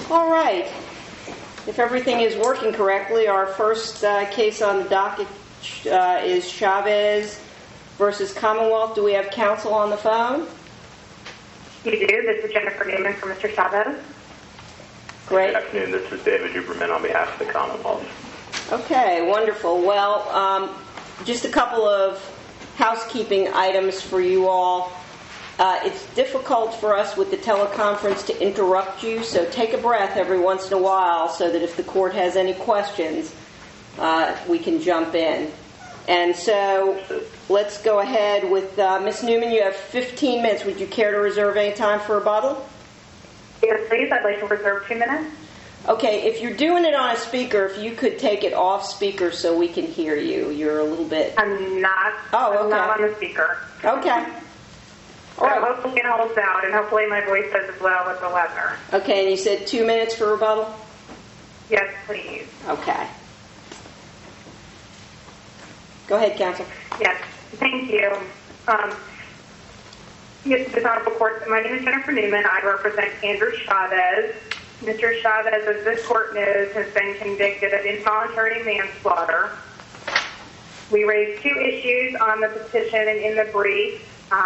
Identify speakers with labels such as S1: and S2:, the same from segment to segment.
S1: All right. If everything is working correctly, our first case on the docket is Chavez versus Commonwealth. Do we have counsel on the phone?
S2: You do. This is Jennifer Newman for Mr. Chavez.
S1: Great.
S3: Good afternoon. This is David Huberman on behalf of the Commonwealth.
S1: Okay, wonderful. Well, just a couple of housekeeping items for you all. It's difficult for us with the teleconference to interrupt you, so take a breath every once in a while so that if the court has any questions, we can jump in. And so let's go ahead with Ms. Newman. You have 15 minutes. Would you care to reserve any time for rebuttal?
S2: Yes, please. I'd like to reserve 2 minutes.
S1: Okay, if you're doing it on a speaker, if you could take it off speaker so we can hear you. You're a little bit...
S2: I'm not on the speaker.
S1: Okay.
S2: All right. Hopefully it holds out, and hopefully my voice does as well with the weather.
S1: Okay, and you said 2 minutes for rebuttal?
S2: Yes, please.
S1: Okay. Go ahead, counsel.
S2: Yes, thank you. Yes, this Honorable Court, my name is Jennifer Newman. I represent Andrew Chavez. Mr. Chavez, as this court knows, has been convicted of involuntary manslaughter. We raised 2 issues on the petition and in the brief.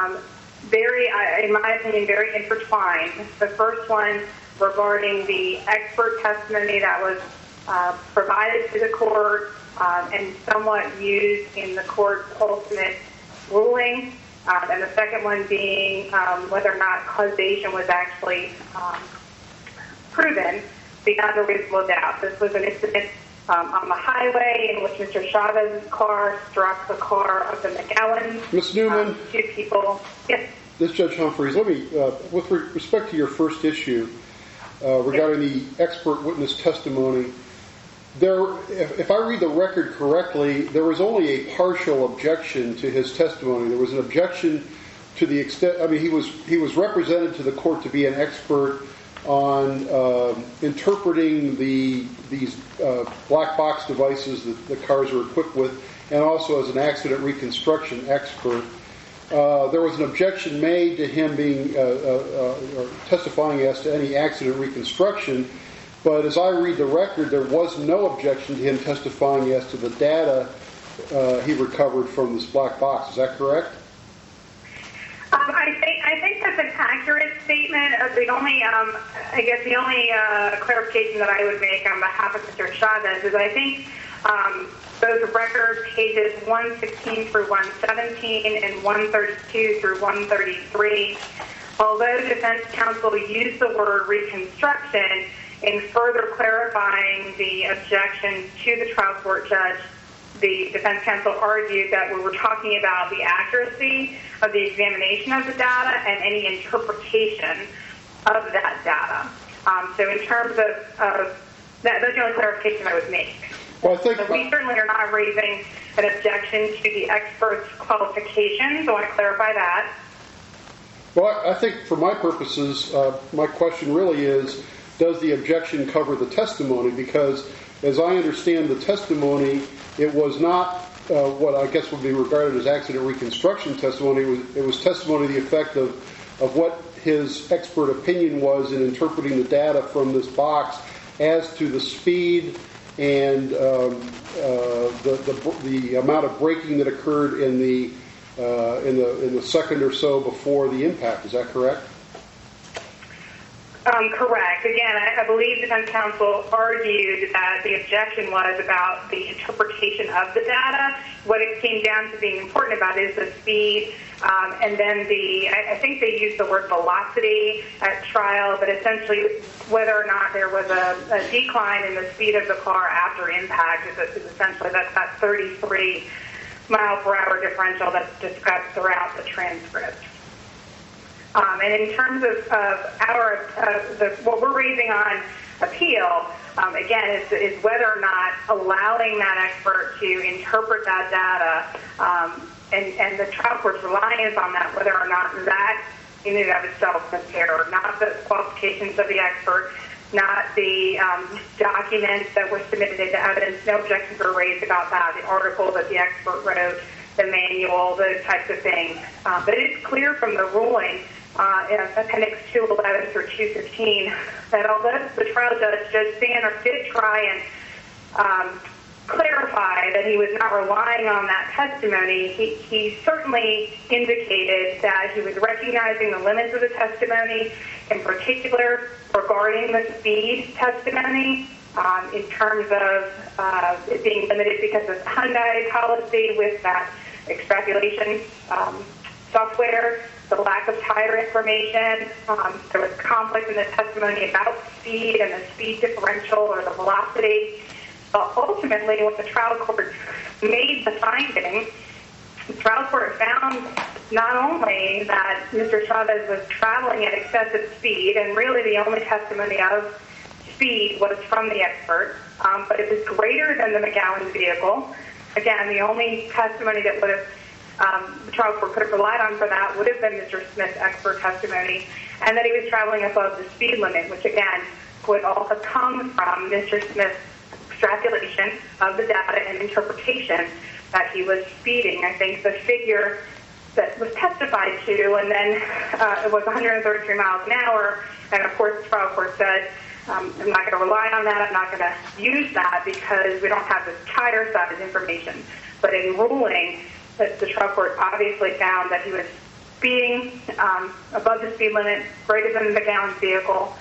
S2: In my opinion, very intertwined. The first one regarding the expert testimony that was provided to the court and somewhat used in the court's ultimate ruling, and the second one being whether or not causation was actually proven beyond a reasonable doubt. This was an incident on the highway in which Mr. Chavez's car struck the car of the McGowans.
S4: Ms. Newman,
S2: 2 people. Yes.
S4: This is Judge Humphreys. Let me, with respect to your first issue regarding the expert witness testimony, if I read the record correctly, there was only a partial objection to his testimony. There was an objection to the extent, he was represented to the court to be an expert on interpreting these black box devices that the cars are equipped with, and also as an accident reconstruction expert. There was an objection made to him being or testifying as to any accident reconstruction, but as I read the record, there was no objection to him testifying as to the data he recovered from this black box. Is that correct?
S2: I think that's an accurate statement. The only clarification that I would make on behalf of Mr. Chavez is I think those record pages 116 through 117 and 132 through 133, although defense counsel used the word reconstruction in further clarifying the objection to the trial court judge, the defense counsel argued that we were talking about the accuracy of the examination of the data and any interpretation of that data. So in terms of that, that's the only clarification I would make.
S4: Well, so
S2: we certainly are not raising an objection to the expert's qualifications. I want to clarify that.
S4: Well, I think for my purposes, my question really is, does the objection cover the testimony? Because as I understand the testimony, it was not what I guess would be regarded as accident reconstruction testimony. It was testimony to the effect of what his expert opinion was in interpreting the data from this box as to the speed and the amount of braking that occurred in the second or so before the impact. Is that correct?
S2: Correct. Again, I believe defense counsel argued that the objection was about the interpretation of the data. What it came down to being important about is the speed, and then I think they used the word velocity at trial, but essentially whether or not there was a decline in the speed of the car after impact is essentially that 33 mile per hour differential that's discussed throughout the transcript. And in terms of what we're raising on appeal, again, is whether or not allowing that expert to interpret that data and the trial court's reliance on that, whether or not that in and of itself is error, not the qualifications of the expert, not the documents that were submitted into evidence. No objections were raised about that, the article that the expert wrote, the manual, those types of things. But it's clear from the ruling in Appendix 211 through 215, that although the trial judge, Judge Sanner, did try and clarify that he was not relying on that testimony, he certainly indicated that he was recognizing the limits of the testimony, in particular regarding the speed testimony, in terms of it being limited because of Hyundai policy with that extrapolation software, the lack of tire information. There was conflict in the testimony about speed and the speed differential or the velocity. But ultimately, when the trial court made the finding, the trial court found not only that Mr. Chavez was traveling at excessive speed, and really the only testimony of speed was from the expert, but it was greater than the McGowan vehicle. Again, the only testimony that would have the trial court could have relied on for that would have been Mr. Smith's expert testimony, and that he was traveling above the speed limit, which again would all have come from Mr. Smith's extrapolation of the data and interpretation that he was speeding. I think the figure that was testified to, and then it was 133 miles an hour, and of course the trial court said, I'm not going to rely on that, I'm not going to use that because we don't have this tire size information. But in ruling, the trial court obviously found that he was speeding above the speed limit, greater than the McGowan vehicle,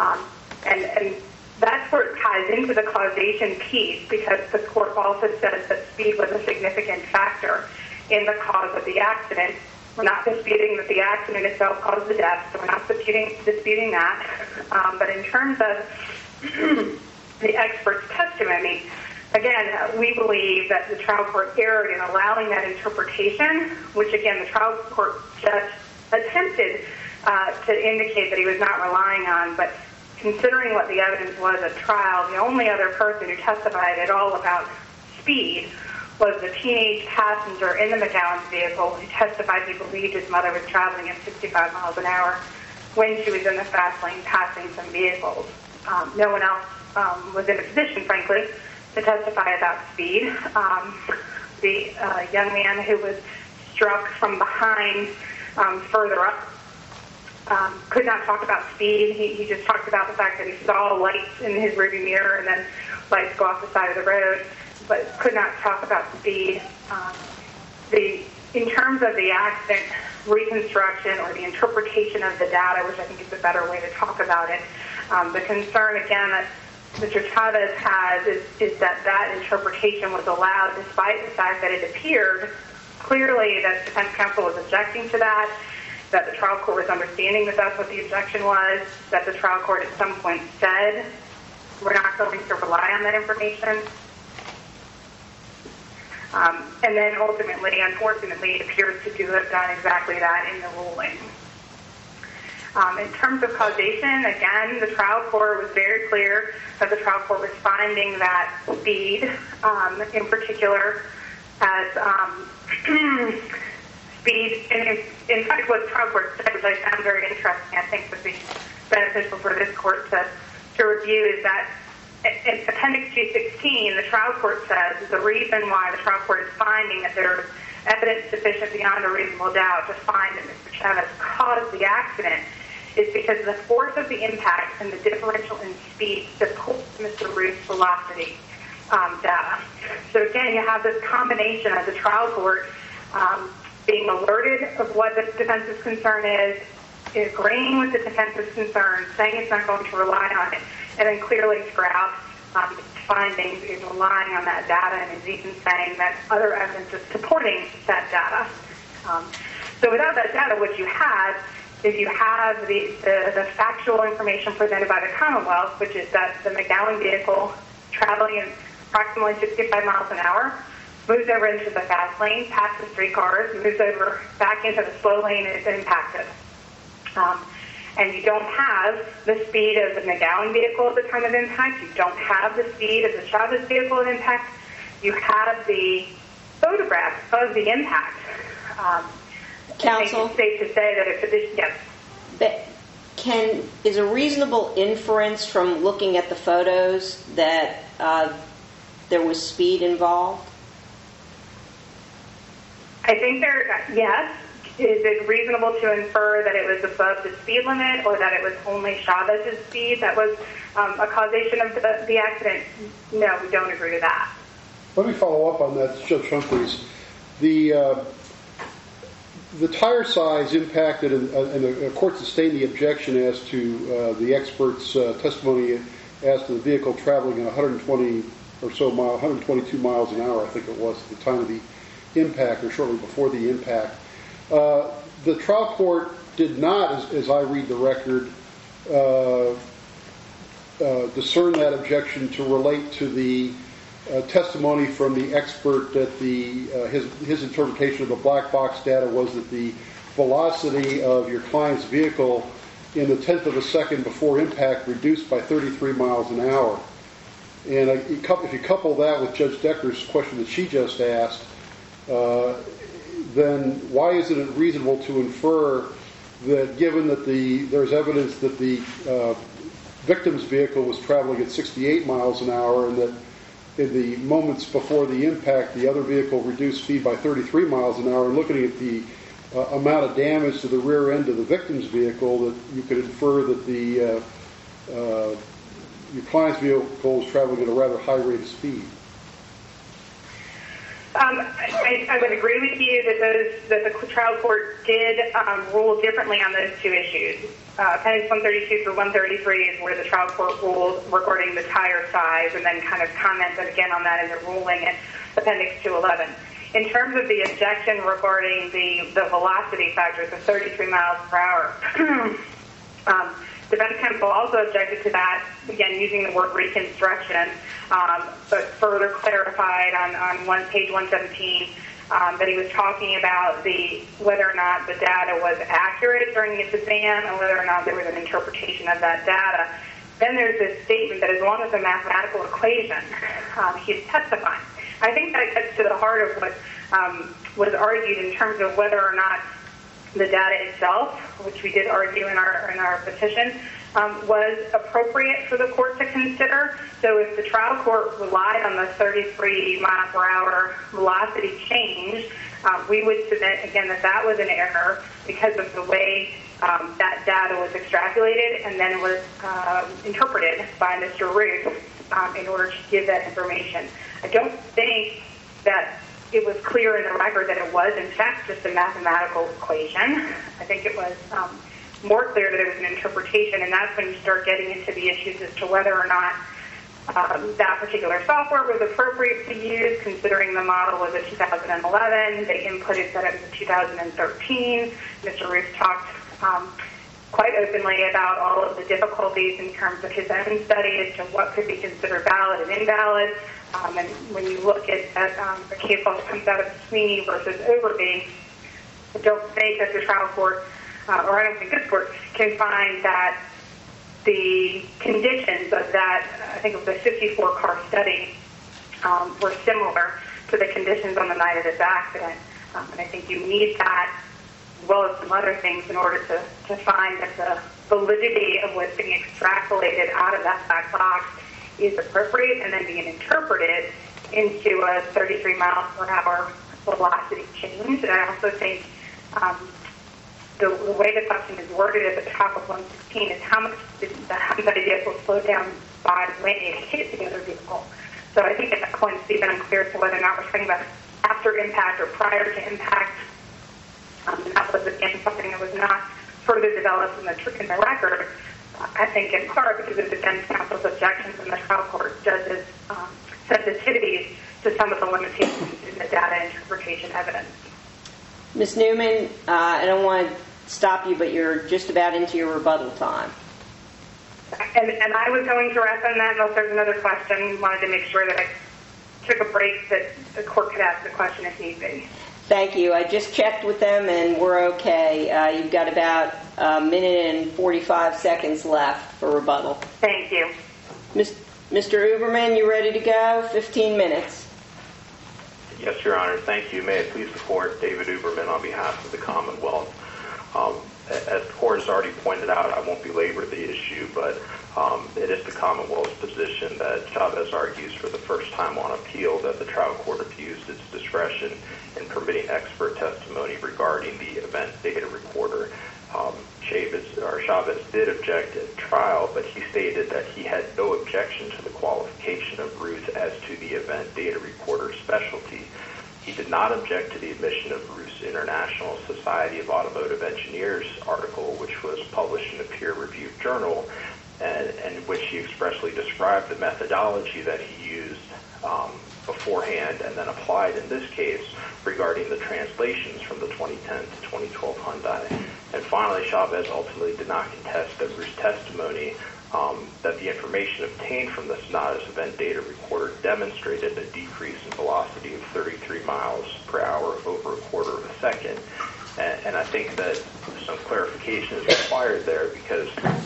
S2: and that's where it ties into the causation piece, because the court also says that speed was a significant factor in the cause of the accident. We're not disputing that the accident itself caused the death, so we're not disputing that. But in terms of the expert's testimony, again, we believe that the trial court erred in allowing that interpretation, which again the trial court judge attempted to indicate that he was not relying on, but considering what the evidence was at trial, the only other person who testified at all about speed was the teenage passenger in the McGowan vehicle who testified he believed his mother was traveling at 65 miles an hour when she was in the fast lane passing some vehicles. No one else was in a position, frankly, to testify about speed. The young man who was struck from behind further up could not talk about speed. He just talked about the fact that he saw lights in his rearview mirror and then lights go off the side of the road, but could not talk about speed. In terms of the accident reconstruction or the interpretation of the data, which I think is a better way to talk about it, the concern, again, that Mr. Chavez has is that interpretation was allowed despite the fact that it appeared clearly that defense counsel was objecting to that the trial court was understanding that that's what the objection was, that the trial court at some point said, we're not going to rely on that information. And then ultimately, unfortunately, it appears to have done exactly that in the ruling. In terms of causation, again, the trial court was very clear that the trial court was finding that speed, in particular, as speed, and in fact what the trial court said, which I found very interesting, I think would be beneficial for this court to review, is that in Appendix 216, the trial court says the reason why the trial court is finding that there is evidence sufficient beyond a reasonable doubt to find that Mr. Chavez caused the accident is because the force of the impact and the differential in speed supports Mr. Ruth's velocity data. So again, you have this combination of the trial court being alerted of what the defense's concern is, agreeing with the defense's concern, saying it's not going to rely on it, and then clearly throughout its findings is relying on that data and is even saying that other evidence is supporting that data. So without that data, what you have is you have the factual information presented by the Commonwealth, which is that the McGowan vehicle traveling at approximately 65 miles an hour moves over into the fast lane, passes three cars, moves over back into the slow lane, and is impacted. And you don't have the speed of the McGowan vehicle at the time of impact. You don't have the speed of the Chavez vehicle at impact. You have the photographs of the impact.
S1: Counsel?
S2: I think it's safe to say that it's
S1: yes. Is a reasonable inference from looking at the photos that there was speed involved?
S2: I think yes, Is it reasonable to infer that it was above the speed limit or that it was only Chavez's speed that was a causation of the accident? No, we don't agree to that.
S4: Let me follow up on that, Judge Humphreys. The tire size impacted, and the court sustained the objection as to the expert's testimony as to the vehicle traveling at 120 or so miles, 122 miles an hour, I think it was, at the time of the impact or shortly before the impact. The trial court did not, as I read the record, discern that objection to relate to the testimony from the expert that his interpretation of the black box data was that the velocity of your client's vehicle in the 10th of a second before impact reduced by 33 miles an hour. And if you couple that with Judge Decker's question that she just asked, then why isn't it reasonable to infer that given that there's evidence that the victim's vehicle was traveling at 68 miles an hour and that in the moments before the impact the other vehicle reduced speed by 33 miles an hour, and looking at the amount of damage to the rear end of the victim's vehicle, that you could infer that your client's vehicle was traveling at a rather high rate of speed?
S2: I would agree with you that the trial court did rule differently on those two issues. Appendix 132 through 133 is where the trial court ruled regarding the tire size, and then kind of commented again on that in the ruling in Appendix 211. In terms of the objection regarding the velocity factor, the 33 miles per hour, defense counsel also objected to that, again, using the word reconstruction, but further clarified on page 117 that he was talking about whether or not the data was accurate during his exam and whether or not there was an interpretation of that data. Then there's this statement that as long as a mathematical equation, he's testifying. I think that gets to the heart of what was argued in terms of whether or not the data itself, which we did argue in our petition, was appropriate for the court to consider. So if the trial court relied on the 33 mile per hour velocity change, we would submit, again, that was an error because of the way that data was extrapolated and then was interpreted by Mr. Ruth in order to give that information. I don't think that it was clear in the record that it was, in fact, just a mathematical equation. I think it was more clear that it was an interpretation, and that's when you start getting into the issues as to whether or not that particular software was appropriate to use, considering the model was a 2011. They inputted that it was a 2013. Mr. Ruth talked quite openly about all of the difficulties in terms of his own study as to what could be considered valid and invalid. And when you look at the case law that comes out of Sweeney versus Overby, I don't think that the trial court, or I don't think this court, can find that the conditions of that, I think it was a 54-car study, were similar to the conditions on the night of this accident. And I think you need that, as well as some other things, in order to find that the validity of what's being extrapolated out of that black box is appropriate and then being interpreted into a 33 miles per hour velocity change. And I also think the way the question is worded at the top of 116 is how much did the Hyundai vehicle slow down by when it hit the other vehicle. So I think at that point it's even unclear as to whether or not we're talking about after impact or prior to impact. And that was, again, something that was not further developed in the record, I think in part because of defense counsel's objections and the trial court judge's sensitivities to some of the limitations in the data interpretation evidence.
S1: Ms. Newman, I don't want to stop you, but you're just about into your rebuttal time.
S2: And I was going to wrap on that unless there's another question. Wanted to make sure that I took a break that the court could ask the question if need be.
S1: Thank you. I just checked with them, and we're okay. You've got about a minute and 45 seconds left for rebuttal.
S2: Thank you.
S3: Mr.
S1: Uberman, you ready to go? 15 minutes.
S3: Yes, Your Honor. Thank you. May it please the Court, David Uberman on behalf of the Commonwealth. As the Court has already pointed out, I won't belabor the issue, but it is the Commonwealth's position that Chavez argues for the first time on appeal that the trial court abused its discretion in permitting expert testimony regarding regarding the event data recorder. Chavez did object at trial, but he stated that he had no objection to the qualification of Ruth as to the event data recorder specialty. He did not object to the admission of Ruth's International Society of Automotive Engineers article, which was published in a peer-reviewed journal, and in which he expressly described the methodology that he used beforehand and then applied in this case regarding the translations from the 2010 to 2012 Hyundai. And finally, Chavez ultimately did not contest that Ruth's testimony that the information obtained from the Sonata's event data recorder demonstrated a decrease in velocity of 33 miles per hour over a quarter of a second. And I think that some clarification is required there because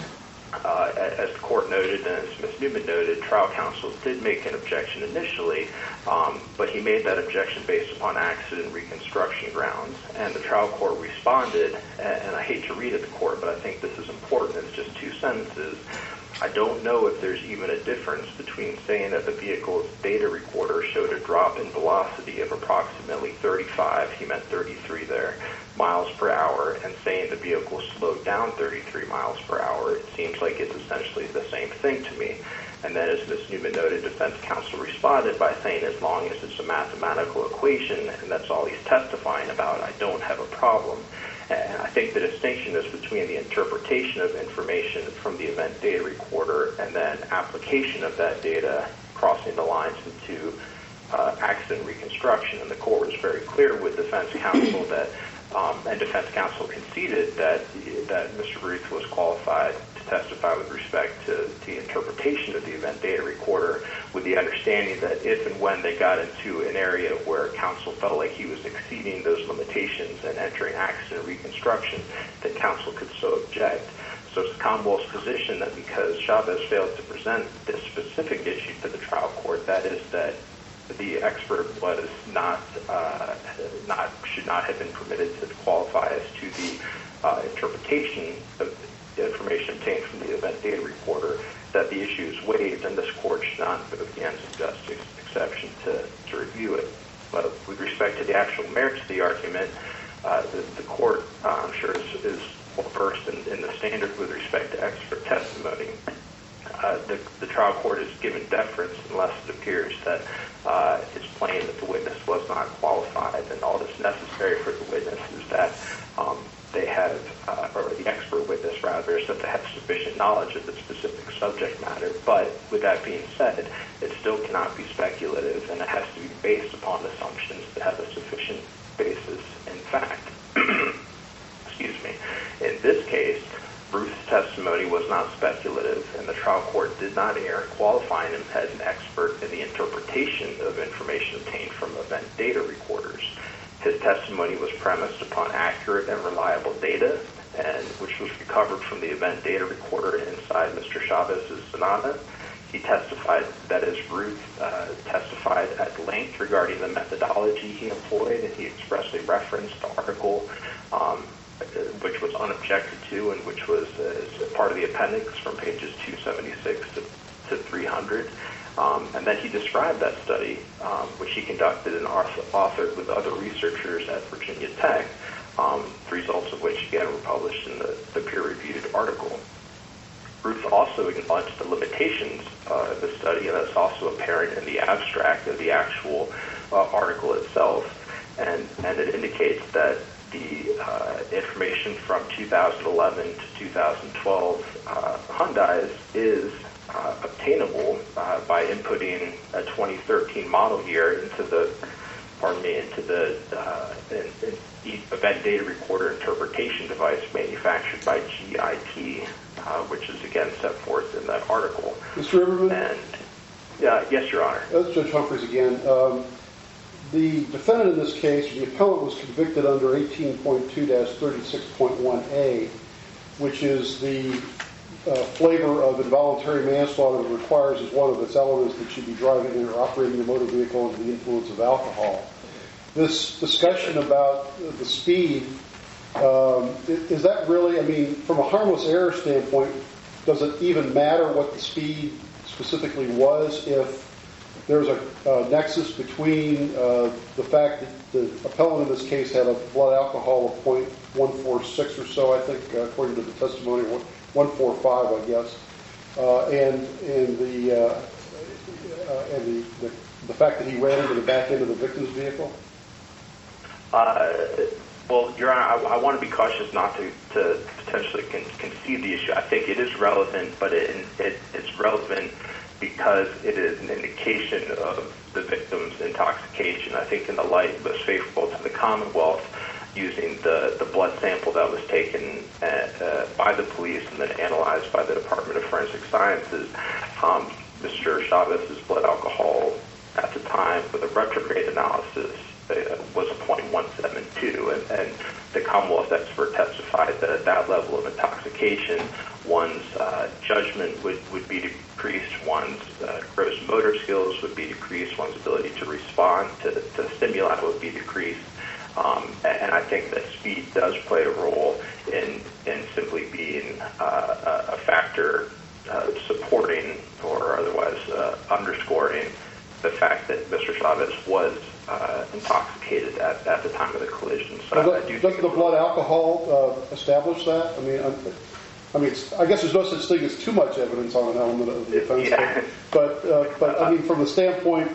S3: as the court noted and as Ms. Newman noted, trial counsel did make an objection initially, but he made that objection based upon accident reconstruction grounds. And the trial court responded, and I hate to read it to the court, but I think this is important. It's just two sentences. I don't know if there's even a difference between saying that the vehicle's data recorder showed a drop in velocity of approximately 35, he meant 33 there, miles per hour, and saying the vehicle slowed down 33 miles per hour. It seems like it's essentially the same thing to me. And then, as Ms. Newman noted, defense counsel responded by saying as long as it's a mathematical equation and that's all he's testifying about, I don't have a problem. And I think the distinction is between the interpretation of information from the event data recorder and then application of that data crossing the lines into accident reconstruction. And the court was very clear with defense counsel that, and defense counsel conceded that Mr. Ruth was qualified to testify with respect to the interpretation of the event data recorder, with the understanding that if and when they got into an area where counsel felt like he was exceeding those limitations and entering accident reconstruction, that counsel could so object. So it's the Commonwealth's position that because Chavez failed to present this specific issue to the trial court, that is that the expert was should not have been permitted to qualify as to the interpretation of the information obtained from the event data recorder, that the issue is waived and this court should not invoke the ends of justice exception to review it. But with respect to the actual merits of the argument, the court, I'm sure, is well versed in the standard with respect to expert testimony. The trial court is given deference unless it appears that it's plain that the witness was not qualified, and all that's necessary for the witness is that they have, or the expert witness rather, is that they have sufficient knowledge of the specific subject matter. But with that being said, it still cannot be speculative, and it has to be based upon assumptions that have a sufficient basis in fact. Excuse me. In this case, Ruth's testimony was not speculative, and the trial court did not err in qualifying him as an expert in the interpretation of information obtained from event data recorders. His testimony was premised upon accurate and reliable data, and which was recovered from the event data recorder inside Mr. Chavez's Sonata. He testified, that is, Ruth testified at length regarding the methodology he employed, and he expressly referenced the article which was unobjected to and which was part of the appendix from pages 276 to 300. And then he described that study, which he conducted and authored with other researchers at Virginia Tech, the results of which, again, were published in the peer-reviewed article. Ruth also acknowledged the limitations of the study, and that's also apparent in the abstract of the actual article itself. And it indicates that the information from 2011 to 2012 Hyundais is obtainable by inputting a 2013 model year into the event data recorder interpretation device manufactured by GIT, which is again set forth in that article.
S4: Mr. Iberman?
S3: And yes, Your Honor.
S4: That's Judge Humphreys again. The defendant in this case, the appellant, was convicted under 18.2-36.1a, which is the flavor of involuntary manslaughter that requires as one of its elements that you be driving or operating your motor vehicle under the influence of alcohol. This discussion about the speed, is that really, I mean, from a harmless error standpoint, does it even matter what the speed specifically was if there's a nexus between the fact that the appellant in this case had a blood alcohol of 0.146 or so, I think, according to the testimony, 145, I guess, and the fact that he ran into the back end of the victim's vehicle?
S3: Well, Your Honor, I want to be cautious not to potentially concede the issue. I think it is relevant, but it's relevant because it is an indication of the victim's intoxication. I think in the light most favorable to the Commonwealth, using the blood sample that was taken by the police and then analyzed by the Department of Forensic Sciences, Mr. Chavez's blood alcohol at the time with a retrograde analysis was a 0.172, and the Commonwealth expert testified that at that level of intoxication, one's judgment would be decreased, one's gross motor skills would be decreased, one's ability to respond to stimuli would be decreased. And I think that speed does play a role in simply being a factor supporting or otherwise underscoring the fact that Mr. Chavez was intoxicated at the time of the collision. So
S4: does the blood alcohol establish that? I mean, I guess there's no such thing as too much evidence on an element of the offense.
S3: Yeah.
S4: But I mean, from the standpoint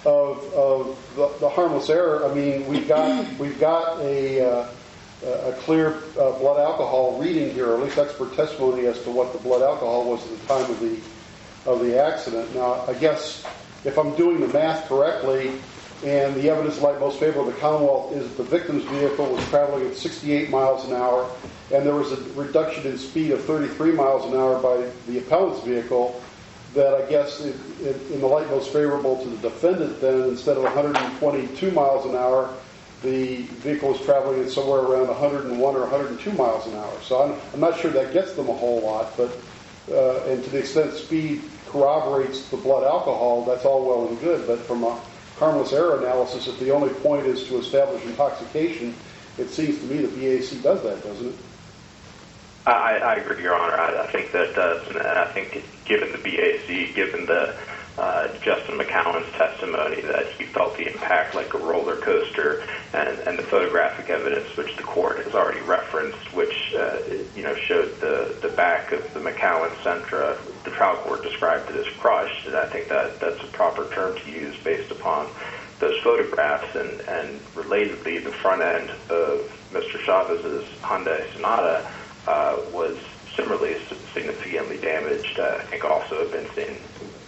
S4: of the harmless error, I mean, we've got a clear blood alcohol reading here, or at least expert testimony as to what the blood alcohol was at the time of the accident. Now, I guess if I'm doing the math correctly, and the evidence light most favorable of the Commonwealth is that the victim's vehicle was traveling at 68 miles an hour, and there was a reduction in speed of 33 miles an hour by the appellant's vehicle, that I guess in the light most favorable to the defendant, then instead of 122 miles an hour, the vehicle was traveling at somewhere around 101 or 102 miles an hour. So I'm not sure that gets them a whole lot, but and to the extent speed corroborates the blood alcohol, that's all well and good, but from a harmless error analysis, if the only point is to establish intoxication, it seems to me the BAC does that, doesn't it?
S3: I agree, Your Honor. I think that does, and I think given the BAC, given the Justin McCowan's testimony that he felt the impact like a roller coaster, and the photographic evidence which the court has already referenced, which showed the back of the McCowan Sentra, the trial court described it as crushed, and I think that's a proper term to use based upon those photographs, and relatedly, the front end of Mr. Chavez's Hyundai Sonata was similarly significantly damaged. I think also had been seen,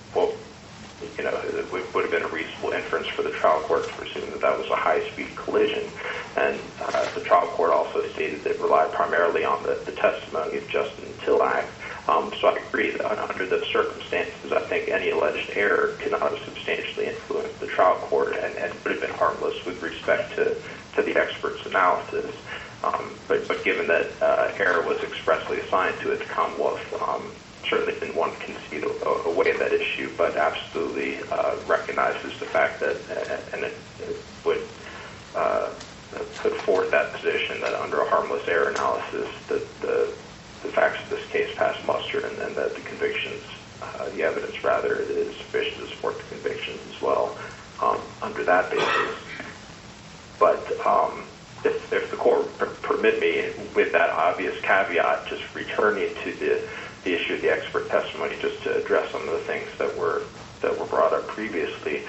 S3: it would have been a reasonable inference for the trial court to presume that was a high-speed collision. And the trial court also stated that it relied primarily on the testimony of Justin Tillack. So I agree that under the circumstances, I think any alleged error could not have substantially influenced the trial court and would have been harmless with respect to the expert's analysis. But given that error was expressly assigned to it, the Commonwealth certainly didn't want to concede away that issue, but absolutely recognizes the fact that, and it would put forward that position that under a harmless error analysis, that the facts of this case pass muster, and that the convictions, the evidence rather, is sufficient to support the convictions as well under that basis. But if the court permit me, with that obvious caveat, just returning to the issue of the expert testimony, just to address some of the things that were brought up previously.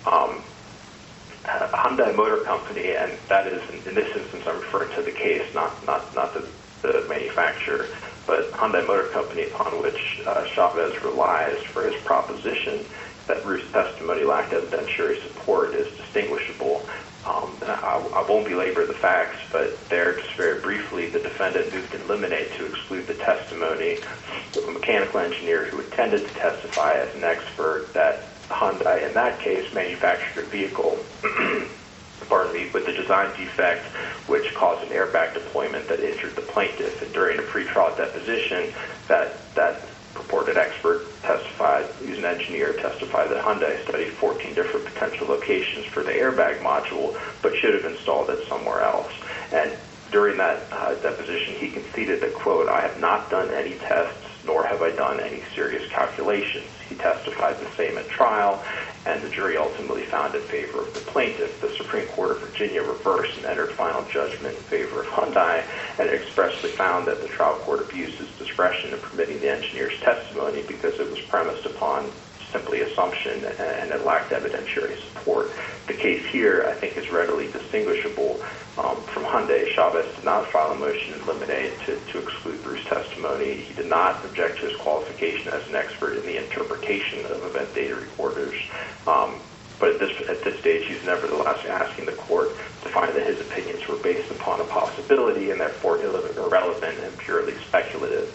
S3: Hyundai Motor Company, and that is in this instance I'm referring to the case, not the manufacturer, but Hyundai Motor Company, upon which Chavez relies for his proposition that Ruth's testimony lacked evidentiary support, is distinguishable. I won't belabor the facts, but there, just very briefly, the defendant moved in limine to exclude the testimony of a mechanical engineer who intended to testify as an expert that Hyundai, in that case, manufactured a vehicle with a design defect which caused an airbag deployment that injured the plaintiff. And during a pretrial deposition, that purported expert testified, he was an engineer, testified that Hyundai studied 14 different potential locations for the airbag module, but should have installed it somewhere else. And during that deposition, he conceded that, quote, "I have not done any tests nor have I done any serious calculations. He testified the same at trial, and the jury ultimately found in favor of the plaintiff. The Supreme Court of Virginia reversed and entered final judgment in favor of Hyundai, and it expressly found that the trial court abused its discretion in permitting the engineer's testimony because it was premised upon simply assumption and it lacked evidentiary support. The case here, I think, is readily distinguishable from Hyundai. Chavez did not file a motion in limine to exclude Bruce's testimony. He did not object to his qualification as an expert in the interpretation of event data recorders. But at this stage, he's nevertheless asking the court to find that his opinions were based upon a possibility and therefore irrelevant and purely speculative.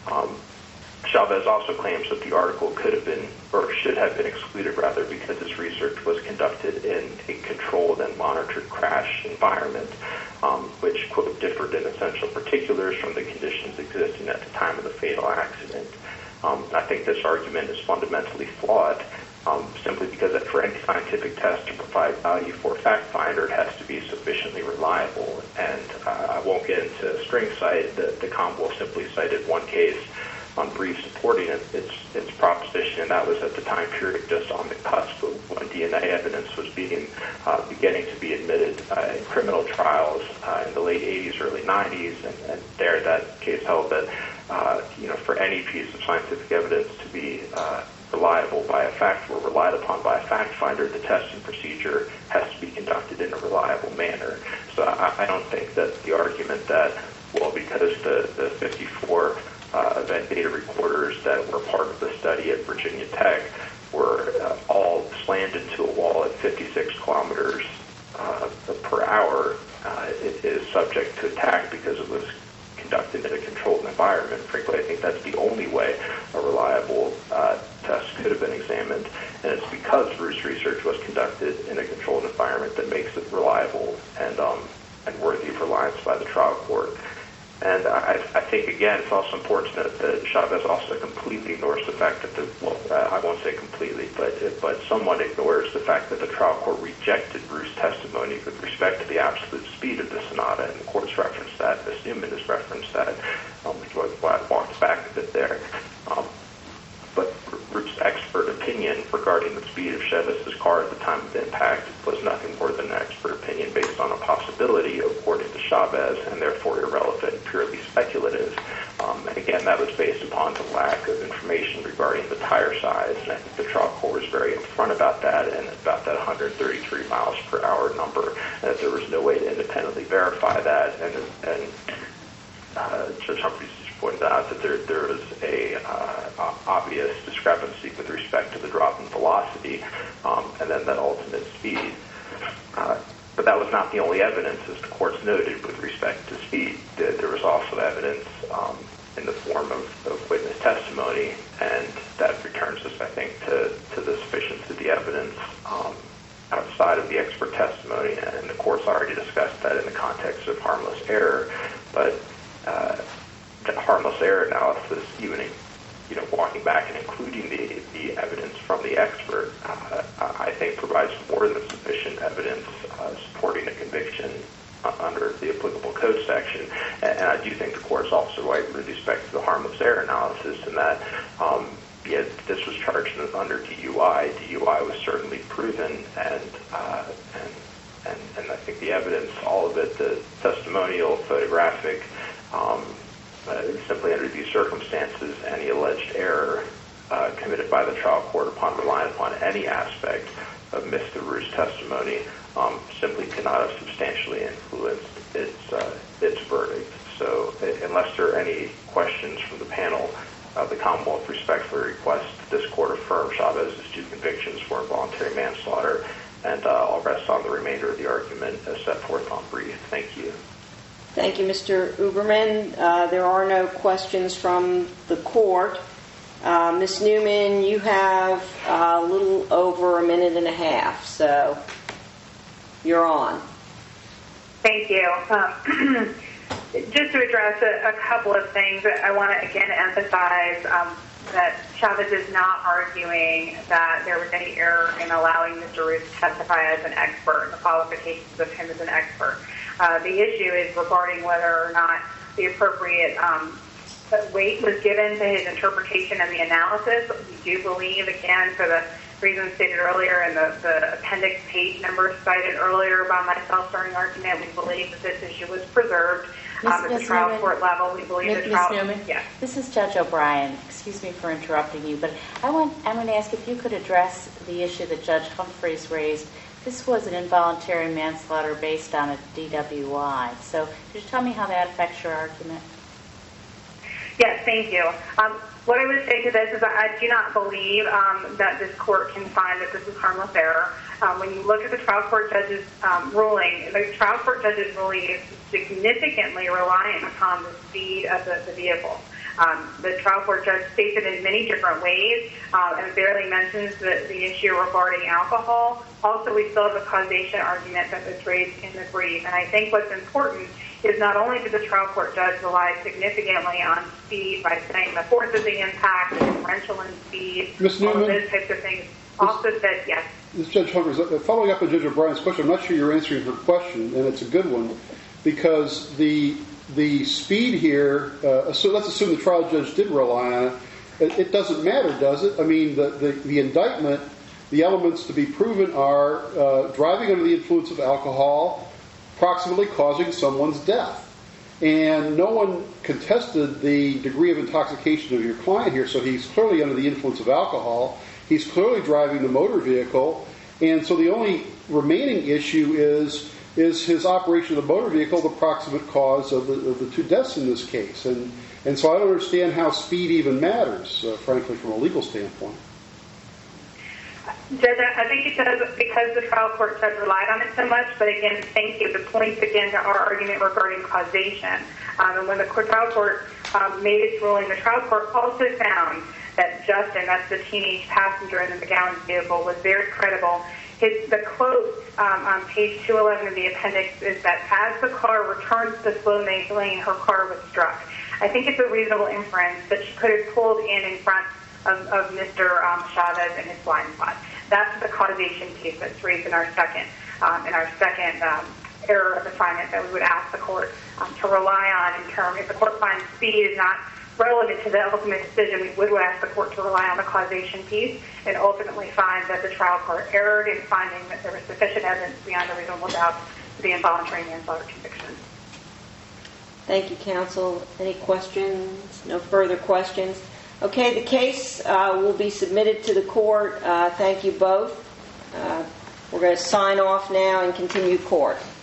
S3: Chavez also claims that the article could have been, or should have been excluded rather, because his research was conducted in a controlled and monitored crash environment, which, quote, differed in essential particulars from the conditions existing at the time of the fatal accident. I think this argument is fundamentally flawed, simply because for any scientific test to provide value for a fact finder, it has to be sufficiently reliable. And I won't get into string cite. The Commonwealth simply cited one case on brief supporting its proposition, and that was at the time period just on the cusp of when DNA evidence was beginning to be admitted in criminal trials in the late 80s, early 90s, and there that case held that for any piece of scientific evidence to be reliable by a fact or relied upon by a fact finder, the testing procedure has to be conducted in a reliable manner. So I don't think that the argument that, well, because the 54 event data recorders that were part of the study at Virginia Tech were all slammed into a wall at 56 kilometers per hour, it is subject to attack because it was conducted in a controlled environment. Frankly, I think that's the only way a reliable test could have been examined, and it's because Bruce's research was conducted in a controlled environment that makes it reliable and worthy of reliance by the trial court. And I think, again, it's also important to note that Chavez also completely ignores the fact that I won't say completely, but somewhat ignores the fact that the trial court rejected Bruce's testimony with respect to the absolute speed of the Sonata, and the court's referenced that, Ms. Newman has referenced that, which was why I walked back a bit there. But Bruce's expert opinion regarding the speed of Chavez's car at the time of the impact was nothing more than an expert opinion based on a possibility, according to Chavez, and therefore irrelevant, purely speculative. And again, that was based upon the lack of information regarding the tire size, and I think the trial court was very upfront about that and about that 133 miles per hour number, and that there was no way to independently verify that, and Judge Humphreys pointed out that there was a obvious discrepancy with respect to the drop in velocity and then that ultimate speed. But that was not the only evidence, as the courts noted, with respect to speed. There was also evidence in the form of witness testimony, and that returns us, I think, to the sufficiency of the evidence outside of the expert testimony, and the court's already discussed that in the context of harmless error. But the harmless error analysis, even walking back and including the evidence from the expert, I think provides more than sufficient evidence supporting a conviction under the applicable code section. And I do think the court's also right with respect to the harmless error analysis in that this was charged under DUI. DUI was certainly proven, and I think the evidence, all of it, the testimonial, photographic, simply under these circumstances, any alleged error committed by the trial court upon relying upon any aspect of Mr. Rue's testimony simply cannot have substantially influenced its verdict. So unless there are any questions from the panel, the Commonwealth respectfully requests that this court affirm Chavez's 2 convictions for involuntary manslaughter, and I'll rest on the remainder of the argument as set forth on brief. Thank you.
S1: Thank you, Mr. Uberman. There are no questions from the court. Ms. Newman, you have a little over a minute and a half, so you're on.
S2: Thank you. Just to address a couple of things, I want to again emphasize that Chavez is not arguing that there was any error in allowing Mr. Rue to testify as an expert and the qualifications of him as an expert. The issue is regarding whether or not the appropriate weight was given to his interpretation and the analysis. We do believe, again, for the reasons stated earlier and the appendix page number cited earlier by myself during argument, we believe that this issue was preserved at the trial court level. We believe the trial.
S5: Ms. Newman,
S2: yes.
S5: This is Judge O'Brien. Excuse me for interrupting you, but I'm going to ask if you could address the issue that Judge Humphreys raised. This was an involuntary manslaughter based on a DWI. So could you tell me how that affects your argument?
S2: Yes, thank you. What I would say to this is that I do not believe that this court can find that this is harmless error. When you look at the trial court judge's ruling, the trial court judge's ruling is significantly reliant upon the speed of the vehicle. The trial court judge states it in many different ways and barely mentions the issue regarding alcohol. Also, we still have a causation argument that was raised in the brief. And I think what's important is not only did the trial court judge rely significantly on speed by saying the force of the impact, the differential in speed, all of those types of things, also said yes.
S4: This Judge Humphreys, following up on Judge O'Brien's question, I'm not sure you're answering her question, and it's a good one, because the speed here, so let's assume the trial judge did rely on it. It doesn't matter, does it? I mean, the indictment, the elements to be proven are driving under the influence of alcohol, approximately causing someone's death. And no one contested the degree of intoxication of your client here, so he's clearly under the influence of alcohol. He's clearly driving the motor vehicle, and so the only remaining issue is his operation of the motor vehicle the proximate cause of the two deaths in this case. And so I don't understand how speed even matters, frankly, from a legal standpoint.
S2: Judge, I think it does because the trial court judge relied on it so much, but again, thank you. The points again to our argument regarding causation. And when the trial court made its ruling, the trial court also found that Justin, that's the teenage passenger in the McGowan vehicle, was very credible. The quote on page 211 of the appendix is that as the car returned to the slow lane, her car was struck. I think it's a reasonable inference that she could have pulled in front of Mr. Chavez in his blind spot. That's the causation case that's raised in our second error of assignment that we would ask the court to rely on in terms, if the court finds speed is not relevant to the ultimate decision, we would ask the court to rely on the causation piece and ultimately find that the trial court erred in finding that there was sufficient evidence beyond a reasonable doubt for the involuntary manslaughter conviction.
S1: Thank you, counsel. Any questions? No further questions? Okay, the case will be submitted to the court. Thank you both. We're going to sign off now and continue court.